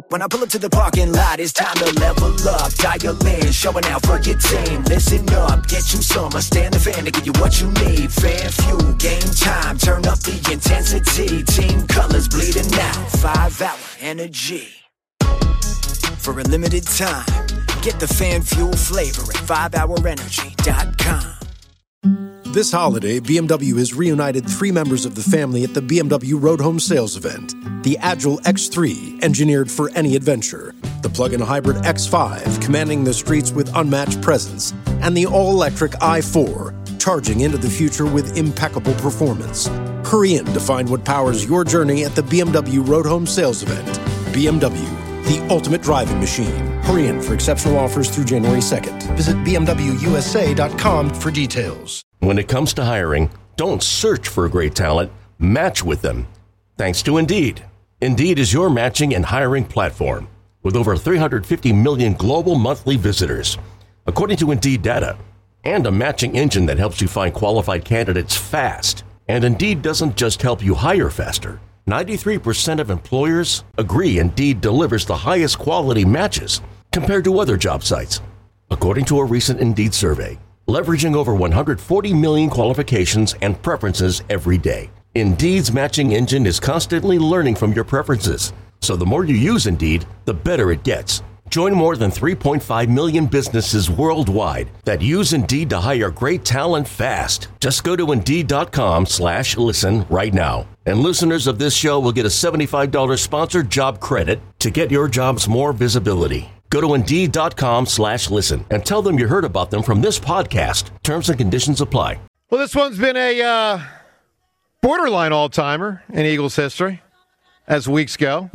When I pull up to the parking lot, it's time to level up. Dial in, showing out for your team. Listen up, get you some. Stand the fan to give you what you need. Fan fuel, game time, turn up the intensity. Team colors bleeding out, 5-hour energy. For a limited time, get the fan fuel flavor at 5hourenergy.com. This holiday, BMW has reunited 3 members of the family at the BMW Road Home Sales event. The Agile X3, engineered for any adventure. The plug-in hybrid X5, commanding the streets with unmatched presence. And the all-electric i4, charging into the future with impeccable performance. Hurry in to find what powers your journey at the BMW Road Home Sales event. BMW, the ultimate driving machine. Hurry in for exceptional offers through January 2nd. Visit BMWUSA.com for details. When it comes to hiring, don't search for great talent, match with them. Thanks to Indeed. Indeed is your matching and hiring platform with over 350 million global monthly visitors, according to Indeed data, and a matching engine that helps you find qualified candidates fast. And Indeed doesn't just help you hire faster. 93% of employers agree Indeed delivers the highest quality matches compared to other job sites, according to a recent Indeed survey. Leveraging over 140 million qualifications and preferences every day. Indeed's matching engine is constantly learning from your preferences, so the more you use Indeed, the better it gets. Join more than 3.5 million businesses worldwide that use Indeed to hire great talent fast. Just go to Indeed.com/listen right now. And listeners of this show will get a $75 sponsored job credit to get your jobs more visibility. Go to Indeed.com/listen and tell them you heard about them from this podcast. Terms and conditions apply. Well, this one's been a borderline all-timer in Eagles history as weeks go.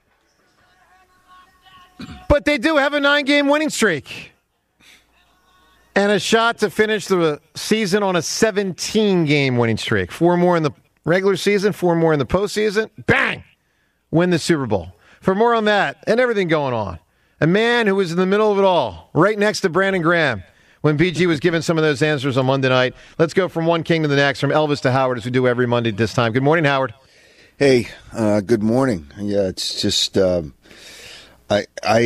But they do have a 9-game winning streak and a shot to finish the season on a 17-game winning streak. 4 more in the regular season, 4 more in the postseason. Bang! Win the Super Bowl. For more on that and everything going on, a man who was in the middle of it all, right next to Brandon Graham, when BG was given some of those answers on Monday night. Let's go from one king to the next, from Elvis to Howard, as we do every Monday at this time. Good morning, Howard. Hey, good morning. Yeah, it's just I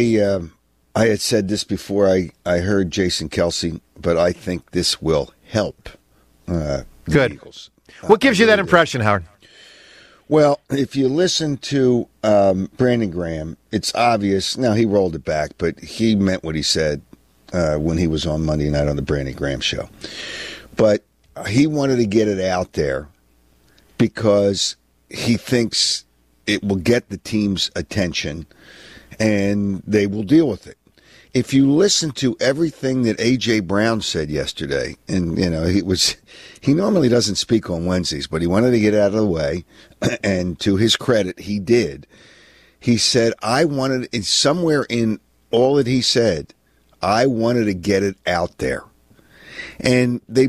had said this before I heard Jason Kelce, but I think this will help the Eagles. What gives you that impression, Howard? Well, if you listen to Brandon Graham, it's obvious. Now, he rolled it back, but he meant what he said when he was on Monday night on the Brandon Graham show. But he wanted to get it out there because he thinks it will get the team's attention and they will deal with it. If you listen to everything that A.J. Brown said yesterday, and, you know, he normally doesn't speak on Wednesdays, but he wanted to get out of the way, and to his credit, he did. He said, somewhere in all that he said, I wanted to get it out there. And they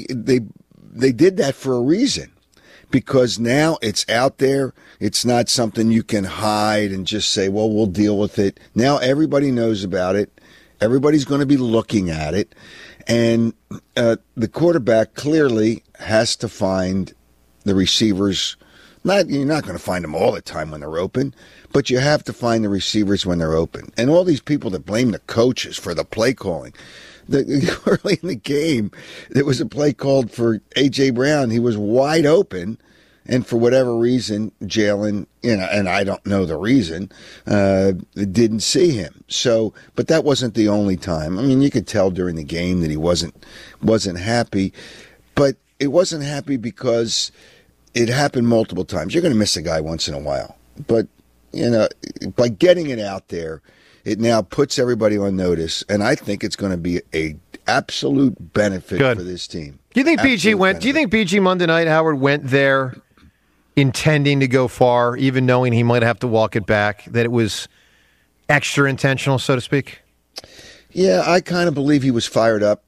did that for a reason. Because now it's out there. It's not something you can hide and just say, well, we'll deal with it. Now everybody knows about it. Everybody's going to be looking at it. And the quarterback clearly has to find the receivers. You're not going to find them all the time when they're open, but you have to find the receivers when they're open. And all these people that blame the coaches for the play calling. Early in the game, there was a play called for A.J. Brown. He was wide open, and for whatever reason, Jalen, and I don't know the reason, didn't see him. So, but that wasn't the only time. I mean, you could tell during the game that he wasn't happy, but it wasn't happy because it happened multiple times. You're going to miss a guy once in a while, but by getting it out there, it now puts everybody on notice, and I think it's going to be a absolute benefit for this team. Do you think BG Monday night, Howard, went there intending to go far, even knowing he might have to walk it back, that it was extra intentional, so to speak? Yeah, I kind of believe he was fired up,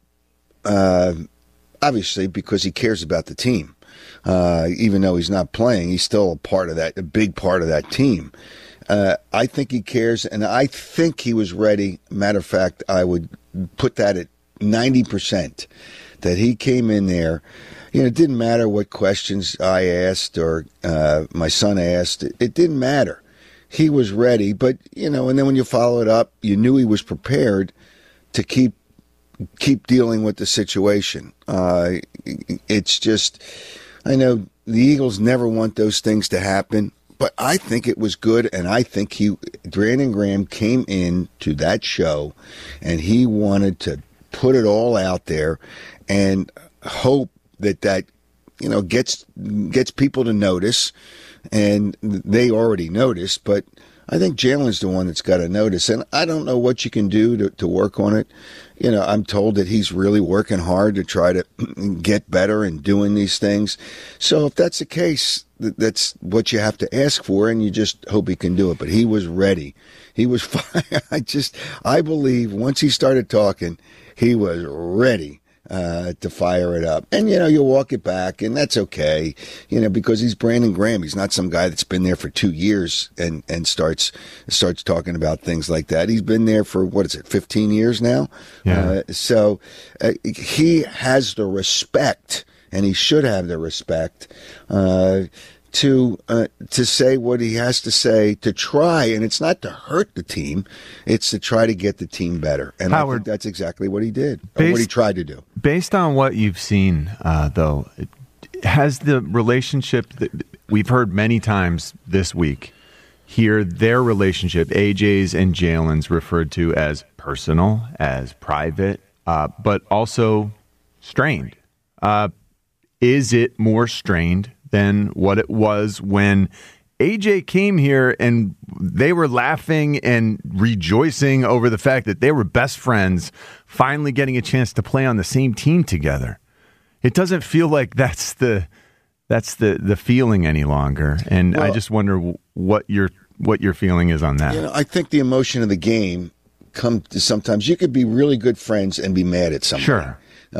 obviously, because he cares about the team. Even though he's not playing, he's still a big part of that team. I think he cares, and I think he was ready. Matter of fact, I would put that at 90%, that he came in there. It didn't matter what questions I asked or my son asked. It didn't matter. he was ready. But, and then when you follow it up, you knew he was prepared to keep dealing with the situation. It's just, I know the Eagles never want those things to happen, but I think it was good, and I think Brandon Graham came in to that show, and he wanted to put it all out there and hope that gets people to notice, and they already noticed, but I think Jalen's the one that's got to notice, and I don't know what you can do to work on it. I'm told that he's really working hard to try to get better and doing these things. So if that's the case, that's what you have to ask for, and you just hope he can do it. But he was ready. He was fine. I believe once he started talking, he was ready to fire it up. And, you walk it back, and that's okay, because he's Brandon Graham. He's not some guy that's been there for 2 years and starts talking about things like that. He's been there for, 15 years now? Yeah. So he has the respect, and he should have the respect to say what he has to say, to try, and it's not to hurt the team, it's to try to get the team better. And Howard, I think that's exactly what he did, or what he tried to do. Based on what you've seen, though, has the relationship that we've heard many times this week, their relationship, AJ's and Jalen's, referred to as personal, as private, but also strained. Is it more strained than what it was when AJ came here and they were laughing and rejoicing over the fact that they were best friends, finally getting a chance to play on the same team together? It doesn't feel like that's the feeling any longer, and I just wonder what your feeling is on that. I think the emotion of the game comes to, sometimes you could be really good friends and be mad at somebody. Sure.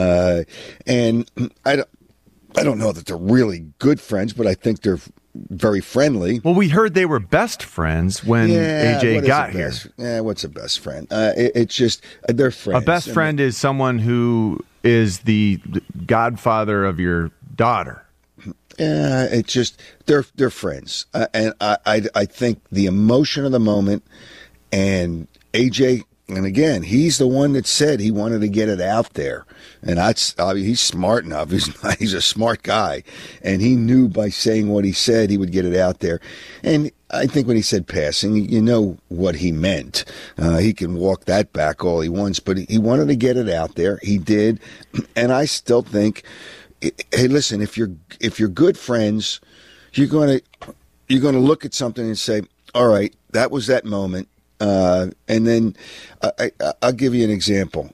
And I don't know that they're really good friends, but I think they're very friendly. Well, we heard they were best friends when AJ got here. What's a best friend? It's just they're friends. A best friend is someone who is the godfather of your daughter. Yeah, it's just they're friends, and I think the emotion of the moment, and AJ. And again, he's the one that said he wanted to get it out there. And he's smart enough. He's a smart guy. And he knew by saying what he said, he would get it out there. And I think when he said passing, you know what he meant. He can walk that back all he wants, but he wanted to get it out there. He did. And I still think, hey, listen, if you're good friends, you're going to look at something and say, all right, that was that moment. And then I'll give you an example.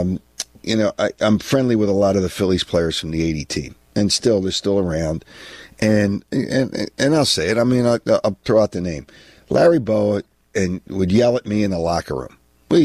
I'm friendly with a lot of the Phillies players from the '80 team, and they're still around. And I'll say it. I mean, I'll throw out the name. Larry Bowa would yell at me in the locker room.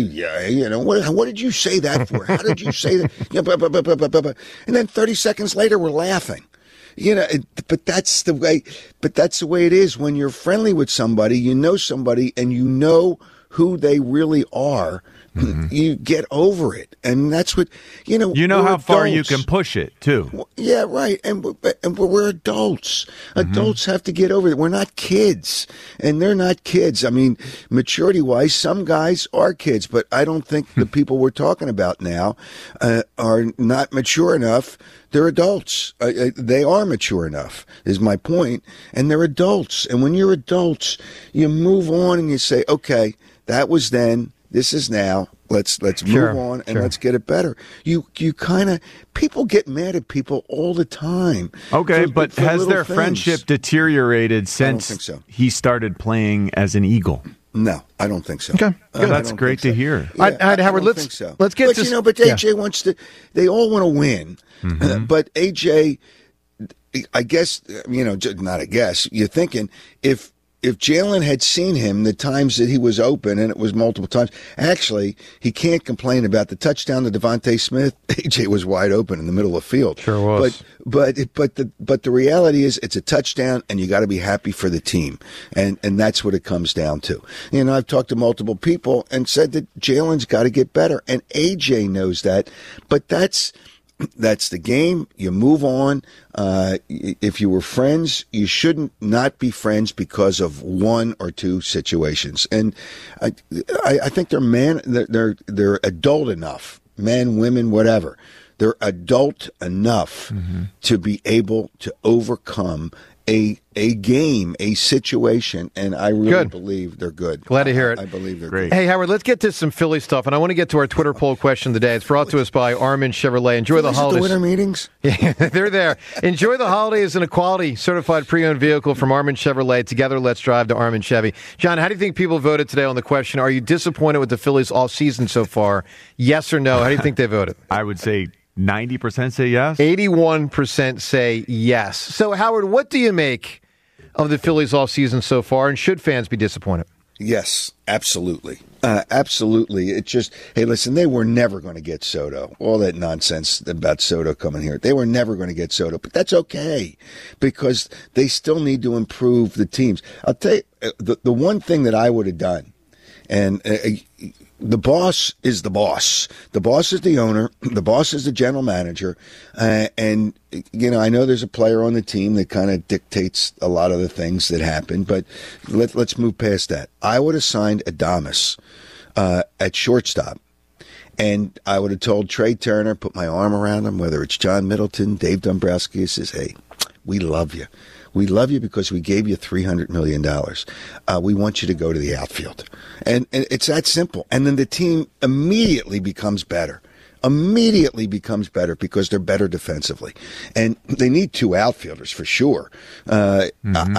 What did you say that for? How did you say that? And then 30 seconds later, we're laughing. But that's the way. But that's the way it is when you're friendly with somebody. You know somebody, and you know who they really are. Mm-hmm. You get over it, and that's what You know how adults. far you can push it too. Well, yeah, right. And we're adults. Mm-hmm. Adults have to get over it. We're not kids, and they're not kids. I mean, maturity-wise, some guys are kids, but I don't think the people we're talking about now are not mature enough. They're adults. They are mature enough, is my point. And they're adults. And when you're adults, you move on and you say, okay, that was then. This is now. Let's move on and let's get it better. You kind of, people get mad at people all the time. Okay, but has their friendship deteriorated since he started playing as an Eagle? No, I don't think so. Okay, that's great to hear. Yeah, Howard, let's get to. But AJ wants to. They all want to win, but AJ, I guess not. I guess you're thinking if Jalen had seen him the times that he was open, and it was multiple times, actually, he can't complain about the touchdown to Devontae Smith. AJ was wide open in the middle of the field. Sure was. But the reality is it's a touchdown, and you got to be happy for the team, and that's what it comes down to. I've talked to multiple people and said that Jalen's got to get better, and AJ knows that, but that's that's the game. You move on. If you were friends, you shouldn't not be friends because of one or two situations. And I think they're adult enough, men, women, whatever. They're adult enough to be able to overcome a game, a situation, and I really believe they're good. Glad to hear it. I believe they're Great. good. Hey, Howard, let's get to some Philly stuff, and I want to get to our Twitter poll question of the day. It's brought to us by Armin Chevrolet. Enjoy the holidays. The winter meetings? Yeah, they're there. Enjoy the holidays in a quality certified pre-owned vehicle from Armin Chevrolet. Together, let's drive to Armin Chevy. John, how do you think people voted today on the question? Are you disappointed with the Phillies all season so far? Yes or no? How do you think they voted? I would say 90% say yes. 81% say yes. So, Howard, what do you make of the Phillies all season so far, and should fans be disappointed? Yes, absolutely. Absolutely. It just, hey, listen, they were never going to get Soto. All that nonsense about Soto coming here. They were never going to get Soto, but that's okay because they still need to improve the teams. I'll tell you, the one thing that I would have done, and the boss is the boss. The boss is the owner. The boss is the general manager. And, you know, I know there's a player on the team that kind of dictates a lot of the things that happen, but let's move past that. I would have signed Adames at shortstop. And I would have told Trey Turner, put my arm around him, whether it's John Middleton, Dave Dombrowski, says, hey, we love you. We love you because we gave you $300 million. We want you to go to the outfield. And it's that simple. And then the team immediately becomes better. Immediately becomes better because they're better defensively. And they need two outfielders for sure. What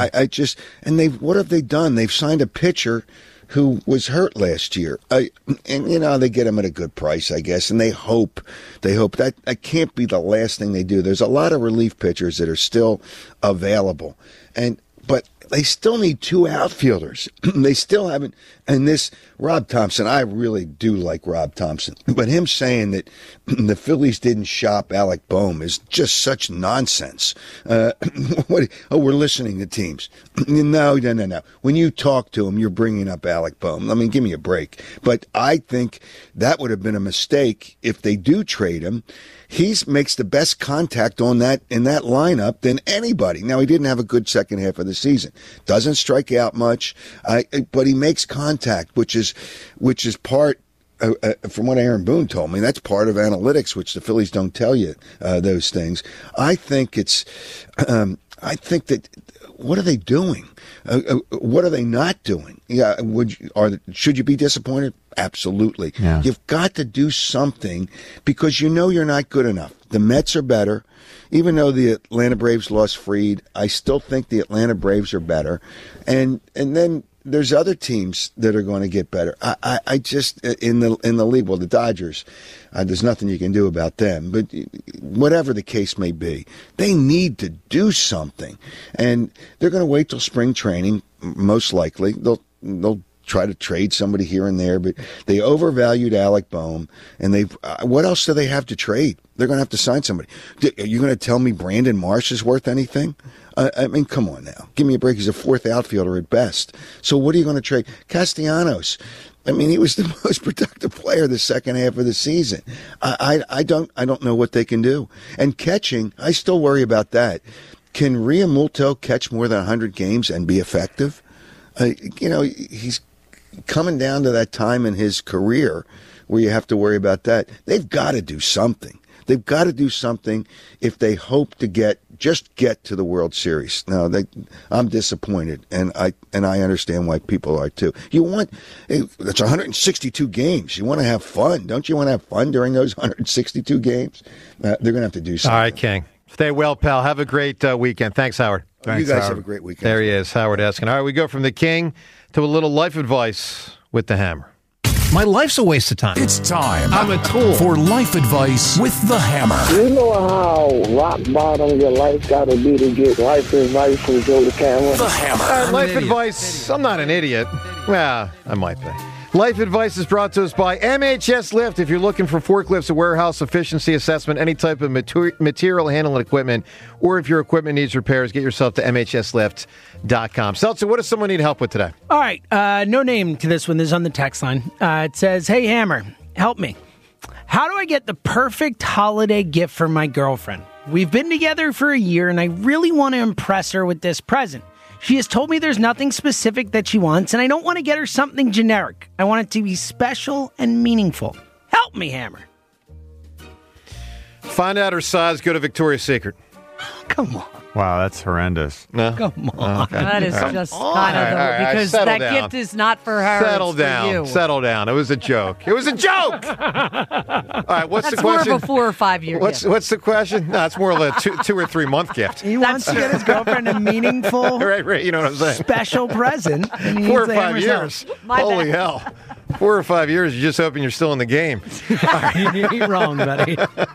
have they done? They've signed a pitcher who was hurt last year. And, you know, they get him at a good price, I guess, and they hope that can't be the last thing they do. There's a lot of relief pitchers that are still available, but they still need two outfielders. They still haven't. And this Rob Thompson, I really do like Rob Thompson, but him saying that the Phillies didn't shop Alec Bohm is just such nonsense. We're listening to teams. No. When you talk to him, you're bringing up Alec Bohm. I mean, give me a break. But I think that would have been a mistake if they do trade him. He makes the best contact in that lineup than anybody. Now, he didn't have a good second half of the season. Doesn't strike out much, but he makes contact, which is part. From what Aaron Boone told me, that's part of analytics, which the Phillies don't tell you those things. I think that. What are they doing? What are they not doing? Yeah, should you be disappointed? Absolutely. Yeah. You've got to do something because you know you're not good enough. The Mets are better. Even though the Atlanta Braves lost Fried, I still think the Atlanta Braves are better. And then there's other teams that are going to get better. I just in the league, well, the Dodgers, there's nothing you can do about them. But whatever the case may be, they need to do something, and they're going to wait till spring training. Most likely, they'll try to trade somebody here and there, but they overvalued Alec Bohm, and what else do they have to trade? They're going to have to sign somebody. Are you going to tell me Brandon Marsh is worth anything? I mean, come on now. Give me a break. He's a fourth outfielder at best. So what are you going to trade? Castellanos. I mean, he was the most productive player the second half of the season. I don't know what they can do. And catching, I still worry about that. Can Realmuto catch more than 100 games and be effective? He's coming down to that time in his career where you have to worry about that. They've got to do something. They've got to do something if they hope to get to the World Series. Now, I'm disappointed, and I understand why people are too. It's 162 games. You want to have fun, don't you? Want to have fun during those 162 games? They're going to have to do something. All right, King. Stay well, pal. Have a great weekend. Thanks, Howard. Thanks, you guys Howard. Have a great weekend. There he is, Howard Eskin. All right, we go from the King to a little life advice with the Hammer. My life's a waste of time. It's time. I'm a tool. For life advice with the Hammer. You know how rock bottom your life got to be to get life advice from Joe the Camera? The Hammer. Life advice. I'm not an idiot. Well, I might be. Life advice is brought to us by MHS Lift. If you're looking for forklifts, a warehouse efficiency assessment, any type of material handling equipment, or if your equipment needs repairs, get yourself to MHSLift.com. Seltzer, what does someone need help with today? All right. No name to this one. This is on the text line. It says, hey, Hammer, help me. How do I get the perfect holiday gift for my girlfriend? We've been together for a year, and I really want to impress her with this present. She has told me there's nothing specific that she wants, and I don't want to get her something generic. I want it to be special and meaningful. Help me, Hammer. Find out her size, go to Victoria's Secret. Come on. Wow, that's horrendous. No? Come on. Okay. That is just kind of because settle that down. gift is not for her. Settle it's for down. you. Settle down. It was a joke. It was a joke. All right, what's That's the more question? of a 4 or 5 year gift. What's the question? No, it's more of a 2 or 3 month gift. He wants to get his girlfriend a meaningful, right. You know what I'm saying? special present. And he 4 or needs the 5 Hammer's years. help. My Holy bad. hell. 4 or 5 years. You're just hoping you're still in the game. You're wrong, buddy.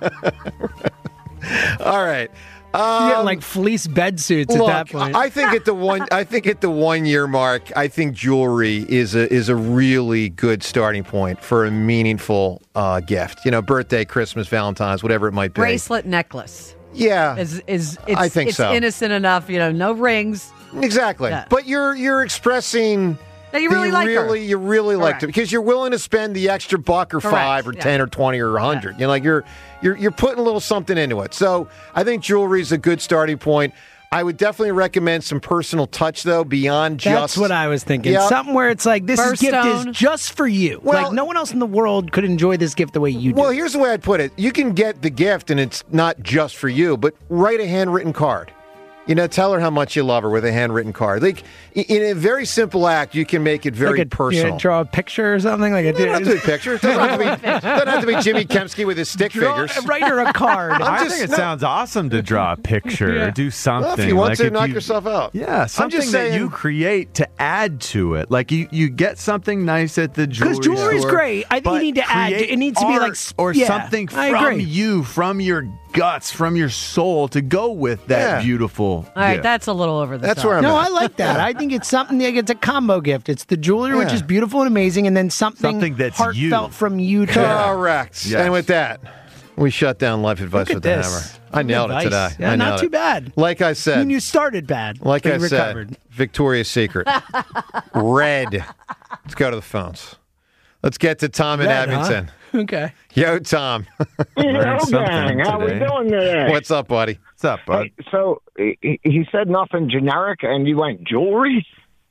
All right. You're getting like fleece bed suits at that point. I think at the 1 year mark, I think jewelry is a really good starting point for a meaningful gift. You know, birthday, Christmas, Valentine's, whatever it might be. Bracelet, necklace. Yeah, It's I think it's so. innocent enough. No rings. exactly. Yeah. But you're expressing That you really like her. you really like Correct. her because you're willing to spend the extra buck or Correct. 5 or Yeah. 10 or 20 or 100. You know, like you're putting a little something into it. So I think jewelry is a good starting point. I would definitely recommend some personal touch though beyond just. That's what I was thinking. Yep. Something where it's like, this gift Birthstone. is just for you. Well- like, no one else in the world could enjoy this gift the way you do. Well, here's the way I'd put it. You can get the gift and it's not just for you, but write a handwritten card. You know, tell her how much you love her with a handwritten card. Like, in a very simple act, you can make it very like personal. draw a picture or something. Like Doesn't have to be a picture. Doesn't have to be Jimmy Kempsky with his stick figures. Write her a card. I think it sounds awesome to draw a picture or do something. Well, if you want like to, if knock you- yourself out. Yeah, something just that saying- you create to add to it. Like you get something nice at the jewelry Because jewelry's store, great. I think you but need to add. create It needs to be like art or yeah, something I from agree. you, from your guts, from your soul to go with that Yeah. beautiful. All right, gift. that's a little over the That's top. where I'm No, at. I like that. I think it's something like it's a combo gift. It's the jewelry, which Yeah. is beautiful and amazing, and then something that's heartfelt you. from you to Correct. Yes. And with that, we shut down Life Advice Look with at the this. Hammer. I Good nailed it advice. today. Yeah, I not nailed too it. bad. Like I said. When you started bad, Like but I you recovered. said, Victoria's Secret. Red. Let's go to the phones. Let's get to Tom in Red, huh? Abington. Okay. Yo, Tom. Learned something gang, how we today. doing today? What's up, buddy? What's up, bud? Hey, so he said nothing generic, and you went jewelry.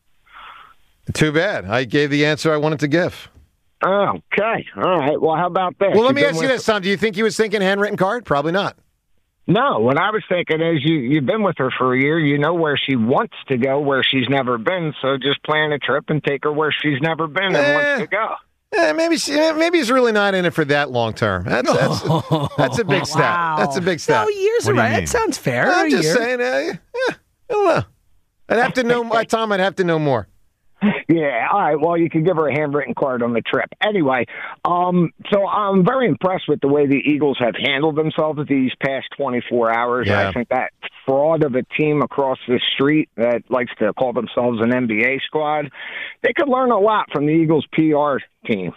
Too bad. I gave the answer I wanted to give. Okay, all right. Well, how about this? Well, let me You've ask been you with- this, Tom. Do you think he was thinking handwritten card? Probably not. No, what I was thinking is you've been with her for a year. You know where she wants to go, where she's never been. So just plan a trip and take her where she's never been and wants to go. Maybe he's really not in it for that long term. That's a big stat. Wow. That's a big stat. No, years What do you right. mean? That sounds fair. I'm A just year. saying. I don't know. I'd have to know, Tom. I'd have to know more. Yeah, all right. Well, you could give her a handwritten card on the trip. Anyway, so I'm very impressed with the way the Eagles have handled themselves these past 24 hours. Yeah. I think that fraud of a team across the street that likes to call themselves an NBA squad, they could learn a lot from the Eagles' PR team.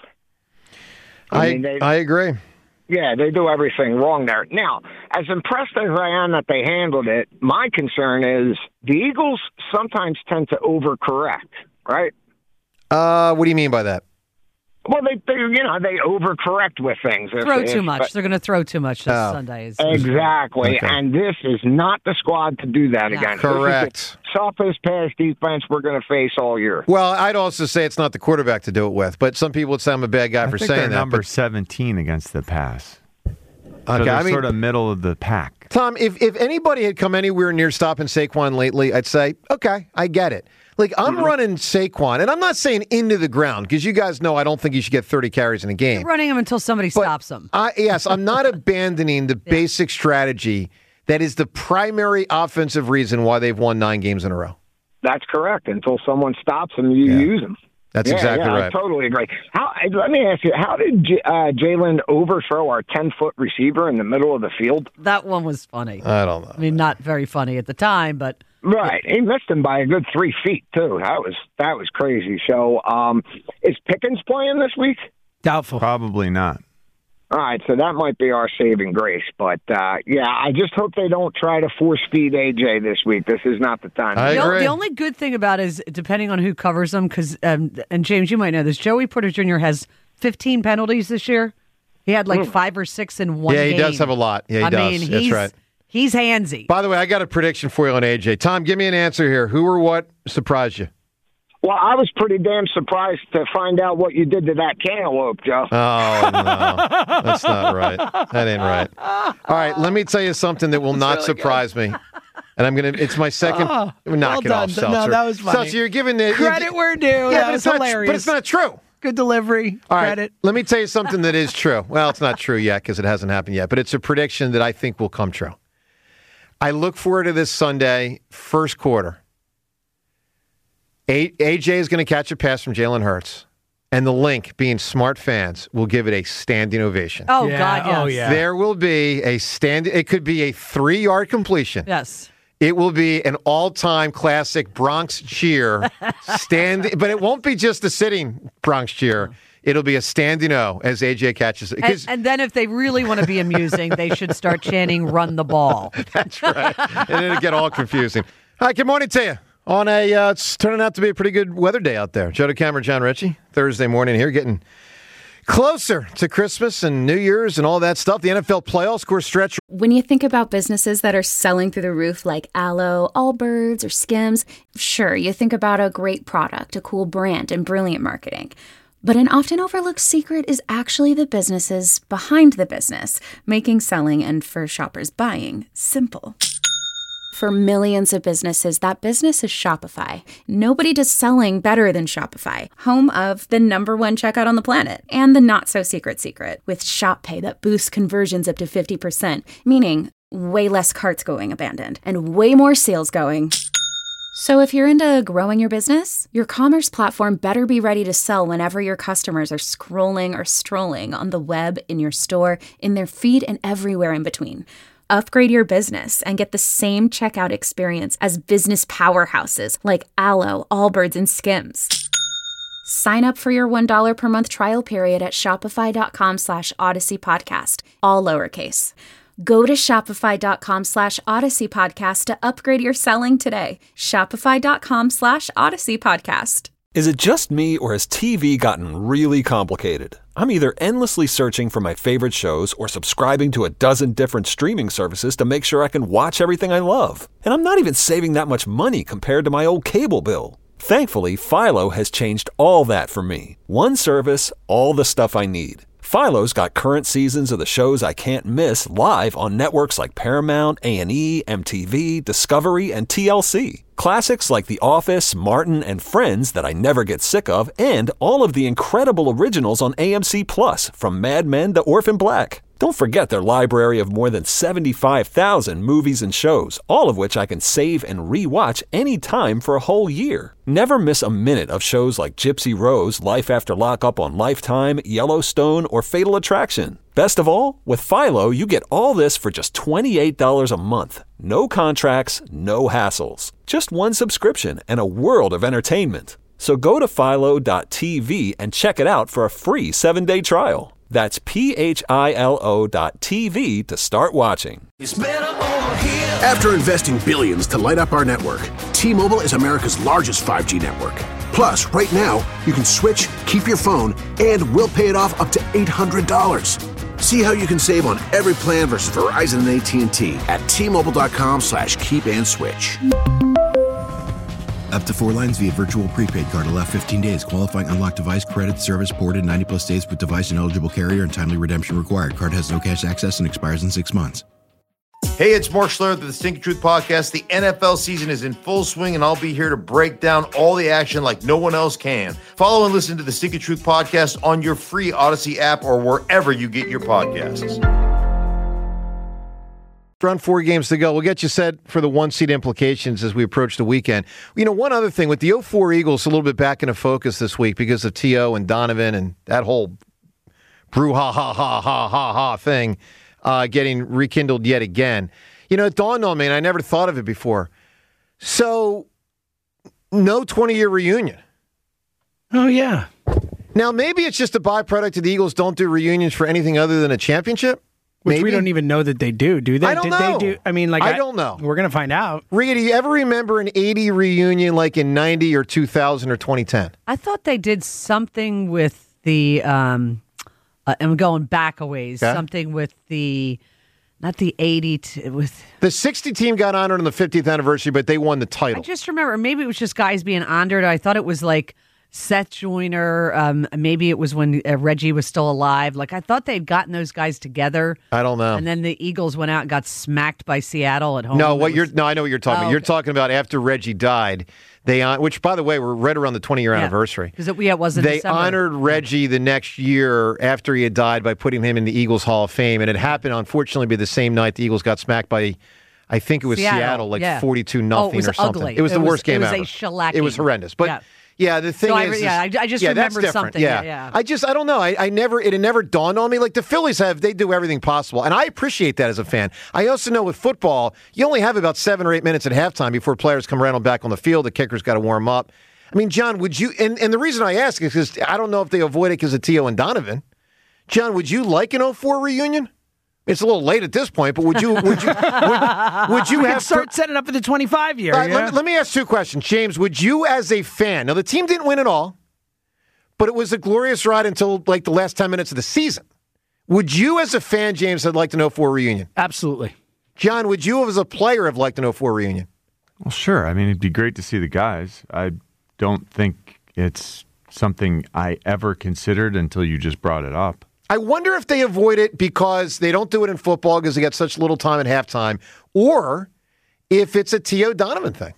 I mean, they- agree. Yeah, they do everything wrong there. Now, as impressed as I am that they handled it, my concern is the Eagles sometimes tend to overcorrect, right? What do you mean by that? Well, they overcorrect with things. Throw too much. They're going to throw too much this Oh. Sunday. Exactly, Okay. and this is not the squad to do that No. against. Correct. This is the toughest pass defense we're going to face all year. Well, I'd also say it's not the quarterback to do it with, but some people would say I'm a bad guy I for think saying they're that. number but- 17 against the pass. So okay, they're I mean, sort of middle of the pack. Tom, if anybody had come anywhere near stopping Saquon lately, I'd say, okay, I get it. Like, I'm running Saquon, and I'm not saying into the ground, because you guys know I don't think you should get 30 carries in a game. You're running him until somebody But stops him. Yes, I'm not abandoning the basic strategy that is the primary offensive reason why they've won 9 games in a row. That's correct. Until someone stops them, you use them. That's exactly I right. totally agree. Let me ask you, how did Jalen overthrow our 10-foot receiver in the middle of the field? That one was funny. I don't know. I mean, not very funny at the time, but Right, he missed him by a good 3 feet too. That was crazy. So, is Pickens playing this week? Doubtful. Probably not. All right, so that might be our saving grace. But, I just hope they don't try to force-feed A.J. this week. This is not the time. I agree. the only good thing about it is depending on who covers them, because and James, you might know this. Joey Porter Jr. has 15 penalties this year. He had like 5 or 6 in one game. Yeah, he does have a lot. Yeah, he does. mean, That's right. He's handsy. By the way, I got a prediction for you on AJ. Tom, give me an answer here. Who or what surprised you? Well, I was pretty damn surprised to find out what you did to that cantaloupe, Joe. Oh, no. That's not right. That ain't right. All right, let me tell you something that will not surprise me. And I'm going to, it's my second, knock well it done. off, Seltzer. No, that was funny. Seltzer, you're giving the Credit where due. Yeah, That but was it's hilarious. But it's not true. Good delivery. All right, Credit. let me tell you something that is true. Well, it's not true yet because it hasn't happened yet, but it's a prediction that I think will come true. I look forward to this Sunday, first quarter. AJ is going to catch a pass from Jalen Hurts, and the Link, being smart fans, will give it a standing ovation. Oh, God, yes. Oh, yeah. There will be a it could be a 3-yard completion. Yes. It will be an all-time classic Bronx cheer. But it won't be just a sitting Bronx cheer. It'll be a standing O as AJ catches it. And then if they really want to be amusing, they should start chanting, run the ball. That's right. And it'll get all confusing. All right, good morning to you. On it's turning out to be a pretty good weather day out there. Joe DeCamera, John Ritchie, Thursday morning here, getting closer to Christmas and New Year's and all that stuff. The NFL playoffs, of course, stretch. When you think about businesses that are selling through the roof like Aloe, Allbirds, or Skims, sure, you think about a great product, a cool brand, and brilliant marketing. But an often overlooked secret is actually the businesses behind the business, making selling and for shoppers buying simple. For millions of businesses, that business is Shopify. Nobody does selling better than Shopify, home of the #1 checkout on the planet and the not-so-secret secret with Shop Pay that boosts conversions up to 50%, meaning way less carts going abandoned and way more sales going. So if you're into growing your business, your commerce platform better be ready to sell whenever your customers are scrolling or strolling on the web, in your store, in their feed, and everywhere in between. Upgrade your business and get the same checkout experience as business powerhouses like Aloe, Allbirds, and Skims. Sign up for your $1 per month trial period at shopify.com/Odyssey Podcast, all lowercase. Go to shopify.com/Odyssey Podcast to upgrade your selling today. Shopify.com/Odyssey Podcast. Is it just me, or has TV gotten really complicated? I'm either endlessly searching for my favorite shows or subscribing to a dozen different streaming services to make sure I can watch everything I love. And I'm not even saving that much money compared to my old cable bill. Thankfully, Philo has changed all that for me. One service, all the stuff I need. Philo's got current seasons of the shows I can't miss live on networks like Paramount, A&E, MTV, Discovery, and TLC. Classics like The Office, Martin, and Friends that I never get sick of, and all of the incredible originals on AMC+, from Mad Men to Orphan Black. Don't forget their library of more than 75,000 movies and shows, all of which I can save and re-watch anytime for a whole year. Never miss a minute of shows like Gypsy Rose, Life After Lockup on Lifetime, Yellowstone, or Fatal Attraction. Best of all, with Philo, you get all this for just $28 a month. No contracts, no hassles. Just one subscription and a world of entertainment. So go to philo.tv and check it out for a free 7-day trial. That's philo.tv to start watching. After investing billions to light up our network, T-Mobile is America's largest 5G network. Plus, right now, you can switch, keep your phone, and we'll pay it off up to $800. See how you can save on every plan versus Verizon and AT&T at T-Mobile.com/keep-and-switch. Up to 4 lines via virtual prepaid card. Allow 15 days. Qualifying unlocked device credit service ported 90-plus days with device and eligible carrier and timely redemption required. Card has no cash access and expires in 6 months. Hey, it's Mark Schlereth of the Stinky Truth Podcast. The NFL season is in full swing, and I'll be here to break down all the action like no one else can. Follow and listen to the Stinky Truth Podcast on your free Odyssey app or wherever you get your podcasts. Around 4 games to go. We'll get you set for the 1-seed implications as we approach the weekend. You know, one other thing, with the 04 Eagles a little bit back into focus this week because of T.O. and Donovan and that whole brouhaha thing getting rekindled yet again. You know, it dawned on me, and I never thought of it before. So, no 20-year reunion. Oh, yeah. Now, maybe it's just a byproduct of the Eagles don't do reunions for anything other than a championship. Which we don't even know that they do they? I don't know. They do? I mean, like, I don't know. We're going to find out. Rita, do you ever remember an 80 reunion like in 90 or 2000 or 2010? I thought they did something with the I'm going back a ways. Okay. Something with not the 80, with the 60 team got honored on the 50th anniversary, but they won the title. I just remember, maybe it was just guys being honored. I thought it was like Seth Joyner. Maybe it was when Reggie was still alive. Like I thought they'd gotten those guys together. I don't know. And then the Eagles went out and got smacked by Seattle at home. No, I know what you're talking about. You're talking about after Reggie died. Which, by the way, were right around the 20-year anniversary. Because it wasn't. They December. honored Reggie the next year after he had died by putting him in the Eagles Hall of Fame, and it happened, unfortunately, be the same night the Eagles got smacked by, I think it was Seattle, 42-0 or something. Ugly. It was the worst game ever. It was a shellacking. It was horrendous, but. Yeah, the thing is, I just remembered something. Yeah. I don't know. It had never dawned on me. Like the Phillies they do everything possible, and I appreciate that as a fan. I also know with football, you only have about 7 or 8 minutes at halftime before players come rattling back on the field. The kicker's got to warm up. I mean, John, would you? And the reason I ask is because I don't know if they avoid it because of Tio and Donovan. John, would you like an 04 reunion? It's a little late at this point, but would you have start setting up for the 25 year? Let me ask 2 questions, James. Would you, as a fan, now the team didn't win at all, but it was a glorious ride until like the last 10 minutes of the season. Would you, as a fan, James, have liked an 04 reunion? Absolutely. John, would you, as a player, have liked an 04 reunion? Well, sure. I mean, it'd be great to see the guys. I don't think it's something I ever considered until you just brought it up. I wonder if they avoid it because they don't do it in football because they got such little time at halftime, or if it's a Tio Donovan thing.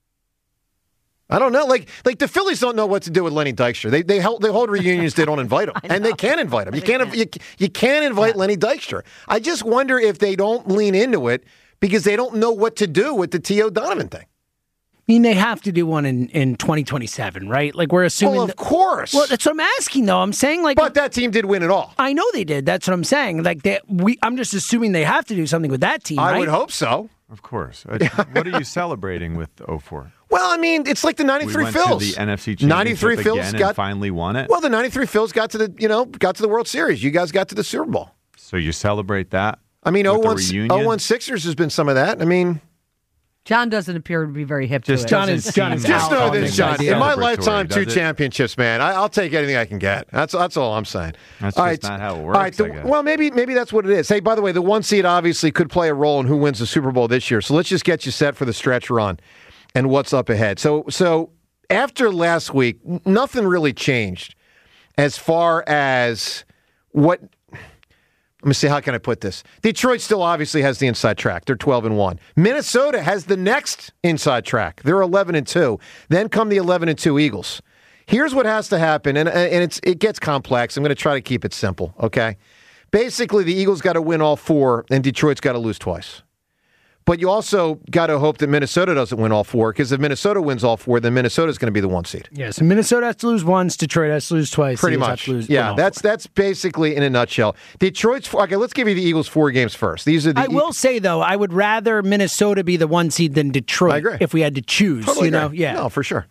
I don't know. Like the Phillies don't know what to do with Lenny Dykstra. They hold reunions. They don't invite him, and they can't invite him. You can't invite Lenny Dykstra. I just wonder if they don't lean into it because they don't know what to do with the Tio Donovan thing. I mean, they have to do one in 2027, right? Like, we're assuming... Well, of course. Well, that's what I'm asking, though. I'm saying, like... But that team did win it all. I know they did. That's what I'm saying. Like, I'm just assuming they have to do something with that team, I right? would hope so. Of course. What are you celebrating with 04? Well, I mean, it's like the 93 we Phils. Went to the NFC Championship again and finally won it. Well, the 93 Phils got to the World Series. You guys got to the Super Bowl. So you celebrate that? I mean, 01 Sixers has been some of that. I mean... John doesn't appear to be very hip to it. Just know this, John. In my lifetime, 2 championships, man. I'll take anything I can get. That's all I'm saying. That's just not how it works. All right, well, maybe that's what it is. Hey, by the way, the 1 seed obviously could play a role in who wins the Super Bowl this year. So let's just get you set for the stretch run and what's up ahead. So after last week, nothing really changed as far as what. Let me see, how can I put this? Detroit still obviously has the inside track. They're 12-1. Minnesota has the next inside track. They're 11-2. Then come the 11-2 Eagles. Here's what has to happen, and it gets complex. I'm going to try to keep it simple, okay? Basically, the Eagles got to win all 4, and Detroit's got to lose twice. But you also got to hope that Minnesota doesn't win all 4, because if Minnesota wins all 4, then Minnesota's going to be the 1 seed. Yeah, so Minnesota has to lose once, Detroit has to lose twice. Pretty much. Yeah, that's basically in a nutshell. Detroit's okay. Let's give you the Eagles 4 games first. These are the. I will say though, I would rather Minnesota be the 1 seed than Detroit. I agree. If we had to choose, totally agree. Yeah, no, for sure.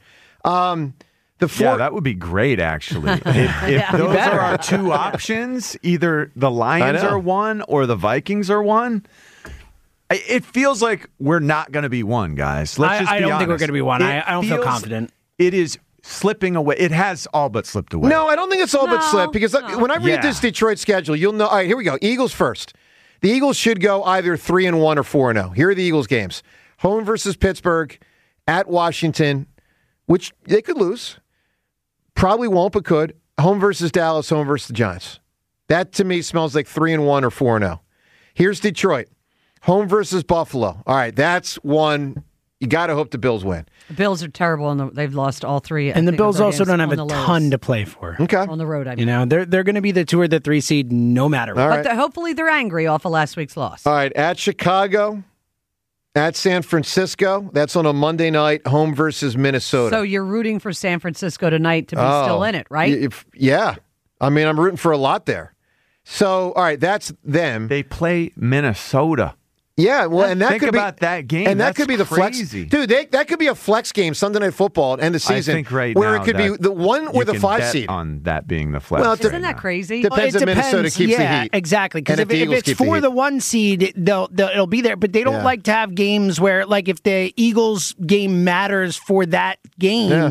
Yeah, that would be great, actually. If those are our 2 options, either the Lions are 1 or the Vikings are 1. It feels like we're not going to be 1, guys. Let's just be honest. I don't think we're going to be 1. I don't feel confident. It is slipping away. It has all but slipped away. No, I don't think it's all but slipped, because when I read this Detroit schedule, you'll know. All right, here we go. Eagles first. The Eagles should go either 3-1 or 4-0. Here are the Eagles games. Home versus Pittsburgh, at Washington, which they could lose. Probably won't, but could. Home versus Dallas, home versus the Giants. That, to me, smells like 3-1 or 4-0. Here's Detroit. Home versus Buffalo. All right, that's one. You got to hope the Bills win. The Bills are terrible, and they've lost all 3. And the Bills also don't have a ton to play for. Okay. On the road, I mean. They're going to be the 2 or the 3 seed no matter what. But hopefully they're angry off of last week's loss. All right, at Chicago, at San Francisco. That's on a Monday night, home versus Minnesota. So you're rooting for San Francisco tonight to be still in it, right? Yeah. I mean, I'm rooting for a lot there. So, all right, that's them. They play Minnesota. Yeah, well, and that think could be about that game. and that That's could be the crazy. flex, dude. That could be a flex game, Sunday Night Football at end of season. I think where now it could be the 1 or the 5 seed on that being the flex. Well, isn't that crazy? Depends if Minnesota keeps the heat. Exactly. Because if Eagles it's for the 1 seed, it'll be there. But they don't like to have games where, like, if the Eagles game matters for that game.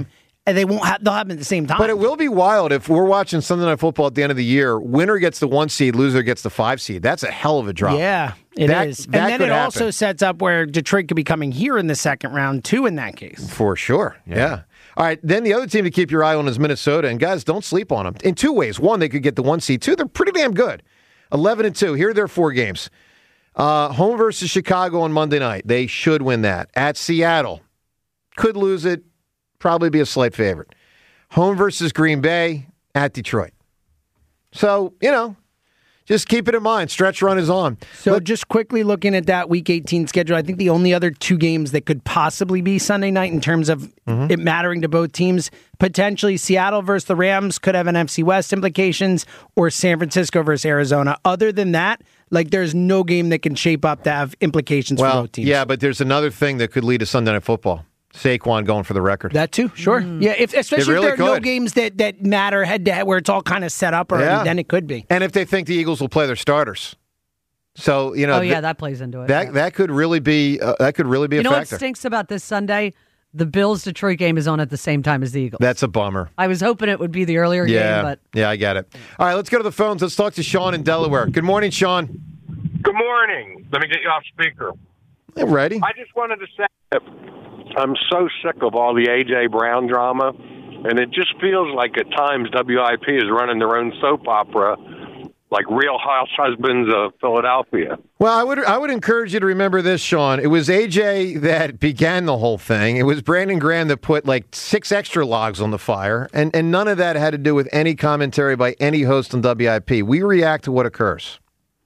and they'll have them at the same time. But it will be wild if we're watching Sunday Night Football at the end of the year. Winner gets the 1 seed, loser gets the 5 seed. That's a hell of a drop. Yeah, it is. And then it also sets up where Detroit could be coming here in the second round, too, in that case. For sure. Yeah. All right, then the other team to keep your eye on is Minnesota. And guys, don't sleep on them. In 2 ways. One, they could get the 1 seed. 2, they're pretty damn good. 11-2. Here are their 4 games. Home versus Chicago on Monday night. They should win that. At Seattle. Could lose it. Probably be a slight favorite. Home versus Green Bay. At Detroit. So, just keep it in mind. Stretch run is on. So just quickly looking at that Week 18 schedule, I think the only other 2 games that could possibly be Sunday night in terms of it mattering to both teams, potentially Seattle versus the Rams could have NFC West implications, or San Francisco versus Arizona. Other than that, there's no game that can shape up to have implications for both teams. Yeah, but there's another thing that could lead to Sunday Night Football. Saquon going for the record. That too, sure. Yeah, especially if there are no games that matter head to head where it's all kind of set up already, then it could be. And if they think the Eagles will play their starters. So, that plays into it. That could really be a factor. You know what stinks about this Sunday? The Bills-Detroit game is on at the same time as the Eagles. That's a bummer. I was hoping it would be the earlier game, but... Yeah, I get it. All right, let's go to the phones. Let's talk to Sean in Delaware. Good morning, Sean. Good morning. Let me get you off speaker. I'm ready. I just wanted to say that I'm so sick of all the A.J. Brown drama, and it just feels like at times WIP is running their own soap opera, like Real House Husbands of Philadelphia. Well, I would encourage you to remember this, Sean. It was AJ that began the whole thing. It was Brandon Graham that put 6 extra logs on the fire, and none of that had to do with any commentary by any host on WIP. We react to what occurs.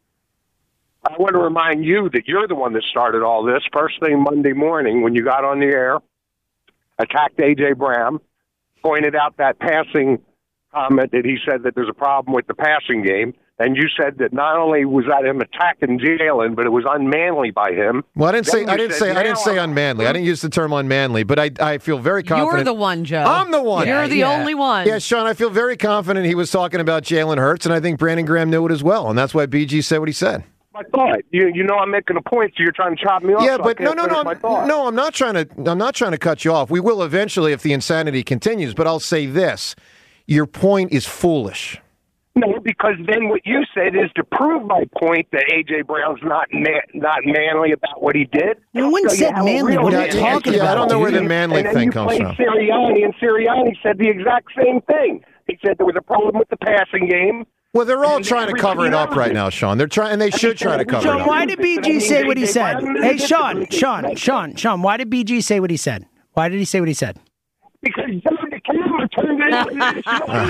I want to remind you that you're the one that started all this. First thing Monday morning when you got on the air, attacked A.J. Brown, pointed out that passing comment that he said that there's a problem with the passing game, and you said that not only was that him attacking Jalen, but it was unmanly by him. Well, I didn't say unmanly. I didn't use the term unmanly, but I feel very confident. You're the one, Joe. I'm the one. You're the only one. Yeah, Sean, I feel very confident he was talking about Jalen Hurts, and I think Brandon Graham knew it as well, and that's why BG said what he said. My thought. You know I'm making a point, so you're trying to chop me off. Yeah, so but no, I'm not trying to cut you off. We will eventually if the insanity continues, but I'll say this. Your point is foolish. No, because then what you said is to prove my point that A.J. Brown's not manly about what he did. No one said manly. What are you talking about? I don't know where the manly thing comes from. And then you played Sirianni, and Sirianni said the exact same thing. He said there was a problem with the passing game. Well, they're all trying to cover it up right now, Sean. They're trying, and they should try to cover it up. Sean, why did BG say what he said? Hey, Sean, why did BG say what he said? Why did he say what he said? Because the camera turned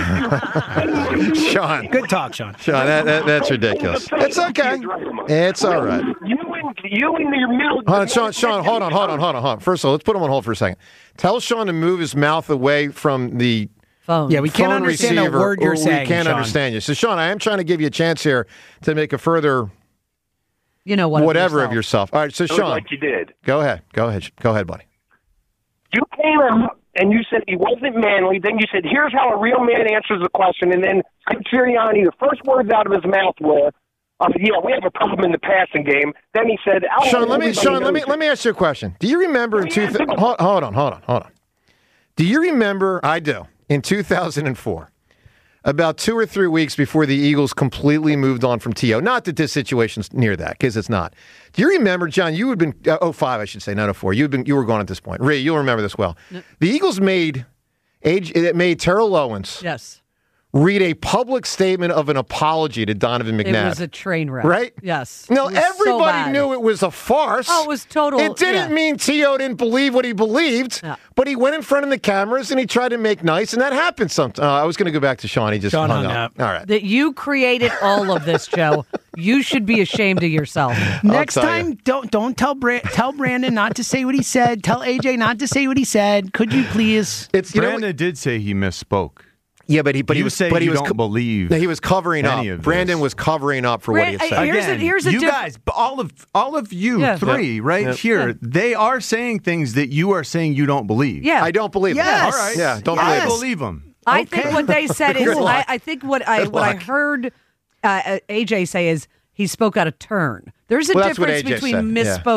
in. Sean. Good talk, Sean. Sean, that's ridiculous. It's okay. It's all right. You and your middle. Sean, hold on. First of all, let's put him on hold for a second. Tell Sean to move his mouth away from the phone. Yeah, we can't understand a word you're saying, we can't Sean. understand you. So, Sean, I am trying to give you a chance here to make a further, whatever of yourself. All right, so Sean, like you did. Go ahead, buddy. You came out and you said he wasn't manly. Then you said, "Here's how a real man answers the question." And then Sirianni, the first words out of his mouth were, we have a problem in the passing game." Then he said, "Sean, let me ask you a question. Do you remember hold on. Do you remember? I do. In 2004, about 2 or 3 weeks before the Eagles completely moved on from T.O. Not that this situation's near that, because it's not. Do you remember, John, you had been, 05, I should say, not 04. You were gone at this point. Ray, you'll remember this well. No. The Eagles made Terrell Owens read a public statement of an apology to Donovan McNabb. It was a train wreck. Right? Yes. No, everybody knew it was a farce. Oh, it was total. It didn't mean T.O. didn't believe what he believed, but he went in front of the cameras and he tried to make nice, and that happened sometimes. I was going to go back to Sean. He just hung up. All right. That you created all of this, Joe. You should be ashamed of yourself. Next time, don't tell Brandon not to say what he said. Tell AJ not to say what he said. Could you please? Brandon did say he misspoke. Yeah, but he was don't believe. He was covering up. Brandon was covering up for what he had said. Here's you guys, all of you three here, they are saying things that you are saying you don't believe. Yeah, I don't believe. Yes. All right. Yeah, don't I believe them. I think what they said is. I think what I heard AJ say is he spoke out of turn. There's a difference between misspoke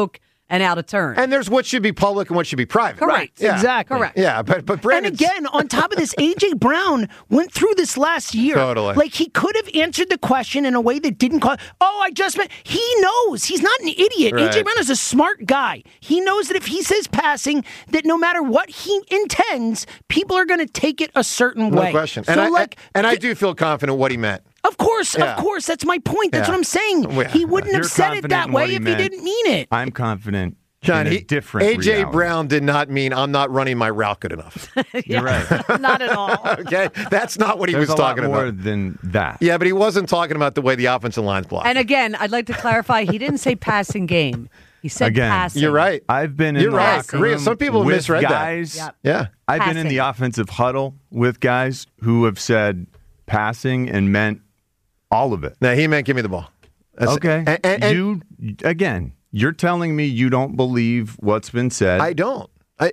and out of turn. And there's what should be public and what should be private. Correct. Yeah. Exactly. Correct. Yeah, but Brandon. And again, on top of this, A.J. Brown went through this last year. Totally. Like, he could have answered the question in a way that didn't cause, I just meant, he knows. He's not an idiot. Right. A.J. Brown is a smart guy. He knows that if he says passing, that no matter what he intends, people are going to take it a certain way. No question. So, I do feel confident what he meant. Of course, that's my point. That's what I'm saying. He wouldn't have said it that way if he didn't mean it. I'm confident. John, different A.J. reality. Brown did not mean I'm not running my route good enough. You're right. Not at all. Okay? That's not what he was talking more about. than that. Yeah, but he wasn't talking about the way the offensive line's blocked. And again, I'd like to clarify, he didn't say passing game. He said passing. You're right. I've been in the locker room Some people with misread guys. that. Yeah. I've been in the offensive huddle with guys who have said passing and meant all of it. No, he meant give me the ball. Okay. And you're telling me you don't believe what's been said. I don't.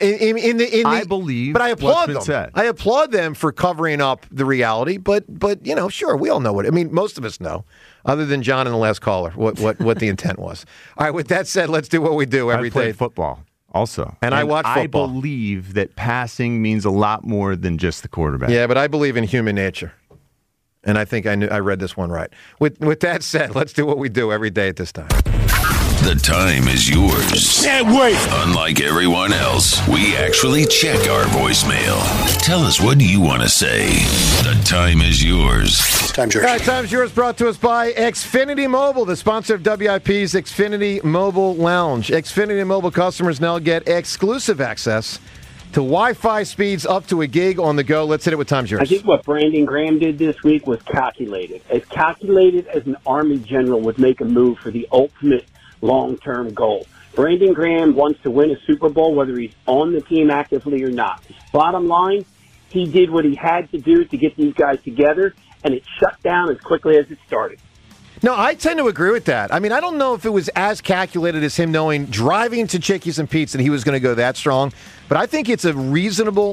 I believe, but I applaud what's them. been said. I applaud them for covering up the reality. But sure, we all know what. I mean, most of us know, other than John and the last caller, what the intent was. All right. With that said, let's do what we do every I play day. football also, and I watch football. I believe that passing means a lot more than just the quarterback. Yeah, but I believe in human nature. And I think I read this one right. With that said, let's do what we do every day at this time. The time is yours. Can't wait. Unlike everyone else, we actually check our voicemail. Tell us, what do you want to say? The time is yours. Time's yours. All right, time's yours, brought to us by Xfinity Mobile, the sponsor of WIP's Xfinity Mobile Lounge. Xfinity Mobile customers now get exclusive access to Wi-Fi speeds up to a gig on the go. Let's hit it with time's yours. I think what Brandon Graham did this week was calculated. As calculated as an Army general would make a move for the ultimate long-term goal. Brandon Graham wants to win a Super Bowl, whether he's on the team actively or not. Bottom line, he did what he had to do to get these guys together, and it shut down as quickly as it started. No, I tend to agree with that. I mean, I don't know if it was as calculated as him knowing driving to Chickies and Pete's that he was going to go that strong, but I think it's a reasonable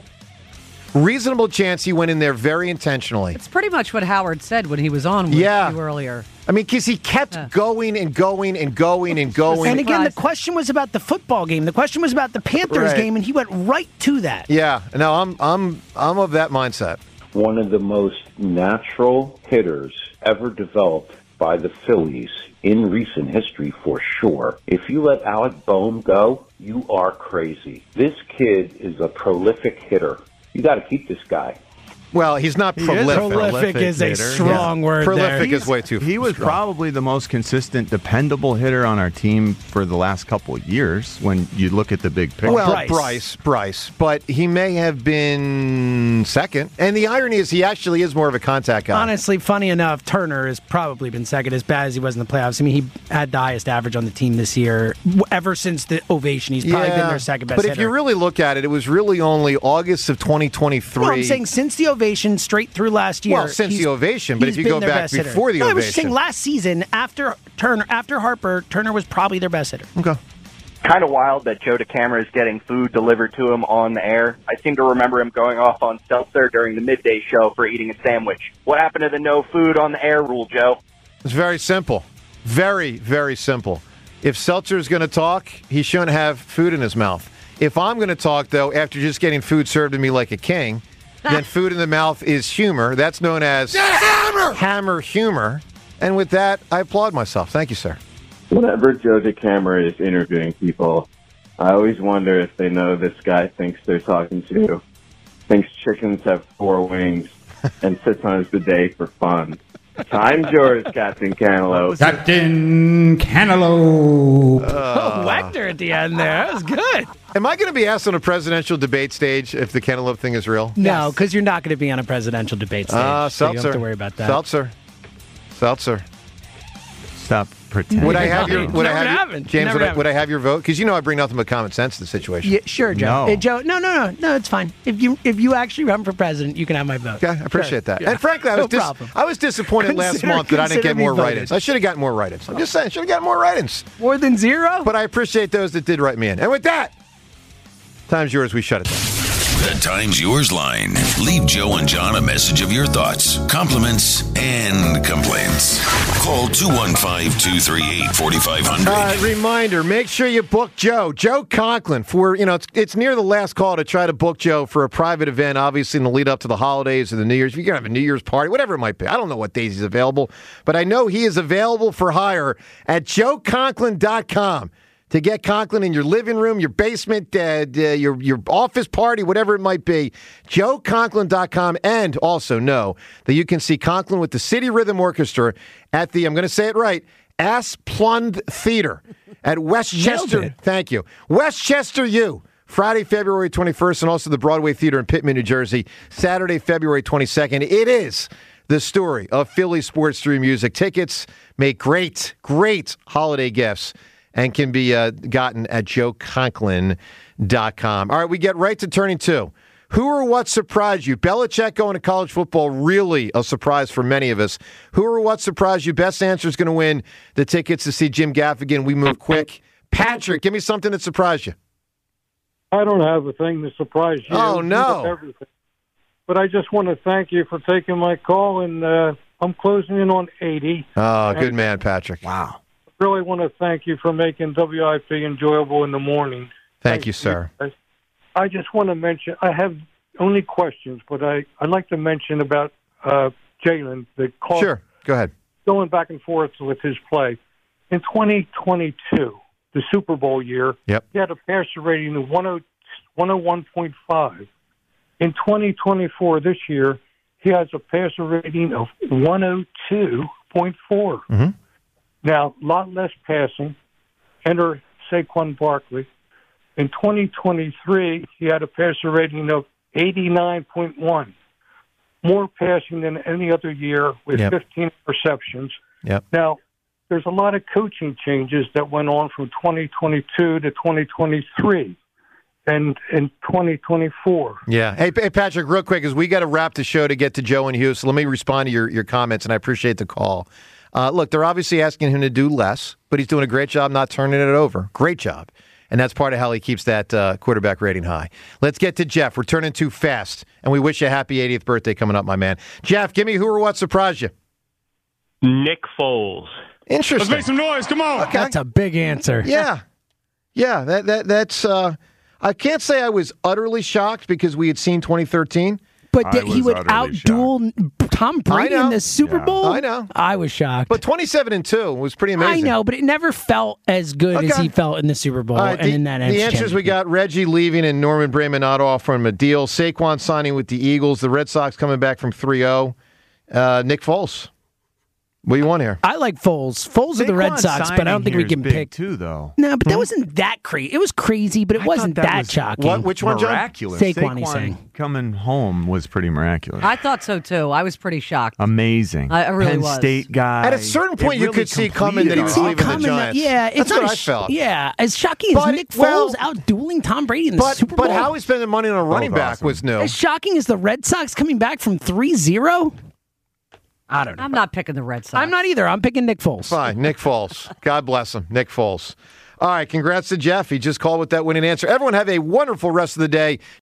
chance he went in there very intentionally. It's pretty much what Howard said when he was on with you earlier. I mean, because he kept going and going and going and going. And again, the question was about the football game. The question was about the Panthers game, and he went right to that. Yeah, no, I'm of that mindset. One of the most natural hitters ever developed by the Phillies in recent history, for sure. If you let Alec Boehm go, you are crazy. This kid is a prolific hitter. You got to keep this guy. Well, he's not prolific. Prolific is a strong word. Prolific is way too. He was strong. probably the most consistent, dependable hitter on our team for the last couple of years. When you look at the big picture, well, Bryce, but he may have been second. And the irony is, he actually is more of a contact guy. Honestly, funny enough, Turner has probably been second, as bad as he was in the playoffs. I mean, he had the highest average on the team this year. Ever since the ovation, he's probably been their second best. But if you really look at it, it was really only August of 2023. No, I'm saying since the ovation straight through last year. Well, since the ovation, but if you go back before the ovation. I was just saying last season, after Harper, Turner was probably their best hitter. Okay. Kind of wild that Joe DeCamara is getting food delivered to him on the air. I seem to remember him going off on Seltzer during the midday show for eating a sandwich. What happened to the no food on the air rule, Joe? It's very simple. Very, very simple. If Seltzer is going to talk, he shouldn't have food in his mouth. If I'm going to talk, though, after just getting food served to me like a king, then food in the mouth is humor. That's known as hammer humor. And with that, I applaud myself. Thank you, sir. Whenever Joe DeCamara is interviewing people, I always wonder if they know this guy thinks they're talking to, thinks chickens have 4 wings, and sits on his bidet for fun. Time's yours, Captain Cantaloupe. Captain Cantaloupe. Wagner at the end there. That was good. Am I going to be asked on a presidential debate stage if the Cantaloupe thing is real? No, because you're not going to be on a presidential debate stage. So you don't have to worry about that. Seltzer. Stop pretending. Would I have your? Would I have your, happened. James? Never Would I have your vote? Because you know I bring nothing but common sense to the situation. Yeah, sure, Joe. No. Joe, no, it's fine. If you actually run for president, you can have my vote. Okay, I appreciate that. Yeah. And frankly, I was disappointed last month that I didn't get more write-ins. I should have gotten more write-ins. I'm just saying, should have gotten more write-ins. More than 0? But I appreciate those that did write me in. And with that, time's yours. We shut it down. The Time's Yours line. Leave Joe and John a message of your thoughts, compliments, and complaints. Call 215-238-4500. Reminder, make sure you book Joe Conklin for, it's near the last call to try to book Joe for a private event, obviously in the lead up to the holidays or the New Year's. If you're going to have a New Year's party, whatever it might be. I don't know what days he's available, but I know he is available for hire at joeconklin.com. To get Conklin in your living room, your basement, your office party, whatever it might be, joeconklin.com. And also know that you can see Conklin with the City Rhythm Orchestra at the, I'm going to say it right, Asplund Theater at Westchester. Thank you. Westchester U. Friday, February 21st, and also the Broadway Theater in Pittman, New Jersey, Saturday, February 22nd. It is the story of Philly sports through music. Tickets make great holiday gifts and can be gotten at joeconklin.com. All right, we get right to turning two. Who or what surprised you? Belichick going to college football, really a surprise for many of us. Who or what surprised you? Best answer is going to win the tickets to see Jim Gaffigan. We move quick. Patrick, give me something that surprised you. I don't have a thing that surprised you. Oh, no. Everything. But I just want to thank you for taking my call, and I'm closing in on 80. Oh, good man, Patrick. Wow. Really want to thank you for making WIP enjoyable in the morning. Thank you, sir. I just want to mention, I have only questions, but I'd like to mention about Jalen. Sure, go ahead. Going back and forth with his play. In 2022, the Super Bowl year, he had a passer rating of 101.5. In 2024, this year, he has a passer rating of 102.4. Mm-hmm. Now, a lot less passing. Enter Saquon Barkley. In 2023, he had a passer rating of 89.1. More passing than any other year with 15 receptions. Now, there's a lot of coaching changes that went on from 2022 to 2023 and in 2024. Yeah. Hey, Patrick, real quick, as we got to wrap the show to get to Joe and Hugh, so let me respond to your comments, and I appreciate the call. Look, they're obviously asking him to do less, but he's doing a great job not turning it over. Great job. And that's part of how he keeps that quarterback rating high. Let's get to Jeff. We're turning too fast, and we wish you a happy 80th birthday coming up, my man. Jeff, give me who or what surprised you. Nick Foles. Interesting. Let's make some noise. Come on. Okay. That's a big answer. Yeah. That's I can't say I was utterly shocked because we had seen 2013. But that he would outduel Tom Brady in the Super Bowl? I know. I was shocked. But 27-2 was pretty amazing. I know, but it never felt as good as he felt in the Super Bowl and in that The answers we got, Reggie leaving and Norman Brayman not offering a deal. Saquon signing with the Eagles. The Red Sox coming back from 3-0. Nick Foles. What do you want here? I like Foles. Foles are the Red Sox, but I don't think we can pick too, though. No, but that wasn't that crazy. It was crazy, but it wasn't that shocking. Which one, John? Miraculous. Saquon, he's saying. Coming home was pretty miraculous. I thought so too. I was pretty shocked. Amazing. I really Penn was. State guy. At a certain point, you could see coming that he was leaving the Giants. It's That's what I felt. Yeah, as shocking as Nick Foles outdueling Tom Brady in the Super Bowl. But how he spending money on a running back was new. As shocking as the Red Sox coming back from 3-0. I don't know. I'm not picking the Red Sox. I'm not either. I'm picking Nick Foles. Fine, Nick Foles. God bless him. Nick Foles. All right, congrats to Jeff. He just called with that winning answer. Everyone have a wonderful rest of the day.